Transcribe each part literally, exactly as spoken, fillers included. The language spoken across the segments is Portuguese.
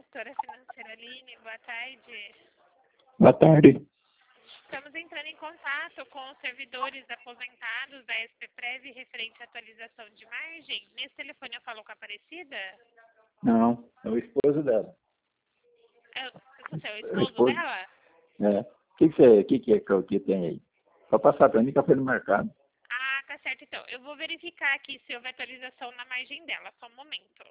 Corretora Financeira Aline, boa tarde. Boa tarde. Estamos entrando em contato com os servidores aposentados da S P Prev referente à atualização de margem. Nesse telefone eu falo com a Aparecida? Não, é o esposo dela. É, você é o É o esposo esposo. dela? É. O que, que, você, que, que é que, que tem aí? Só passar para mim que eu fui no mercado. Ah, tá certo então. Eu vou verificar aqui se houve atualização na margem dela. Só um momento.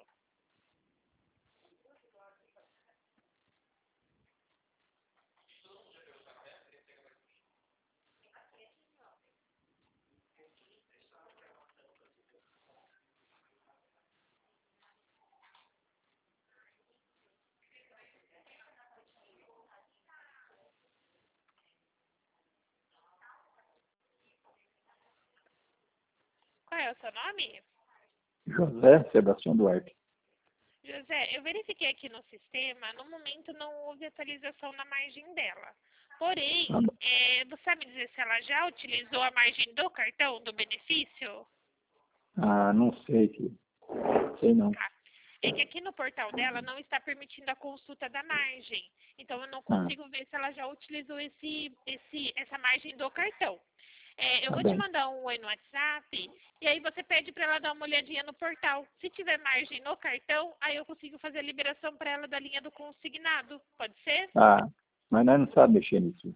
Qual é o seu nome? José Sebastião Duarte. José, eu verifiquei aqui no sistema, no momento não houve atualização na margem dela. Porém, Tá bom. é, você sabe dizer se ela já utilizou a margem do cartão, do benefício? Ah, não sei, filho. Sei não. Tá. É que aqui no portal dela não está permitindo a consulta da margem. Então, eu não Ah, consigo ver se ela já utilizou esse, esse, essa margem do cartão. É, eu tá vou te bem. mandar um oi no WhatsApp e aí você pede para ela dar uma olhadinha no portal. Se tiver margem no cartão, aí eu consigo fazer a liberação para ela da linha do consignado. Pode ser? Ah, mas nós não sabemos mexer nisso.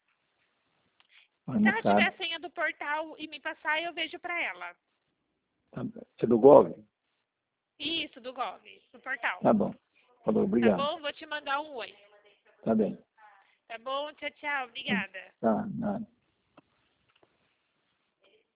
Nós Se não ela tiver a sabemos. senha do portal e me passar, eu vejo para ela. Tá bem. Você é do Gov? Isso, do Gov, do portal. Tá bom. Falou, Tá obrigado. bom? Vou te mandar um oi. Tá bem. Tá bom? Tchau, tchau. Obrigada. Tá, nada.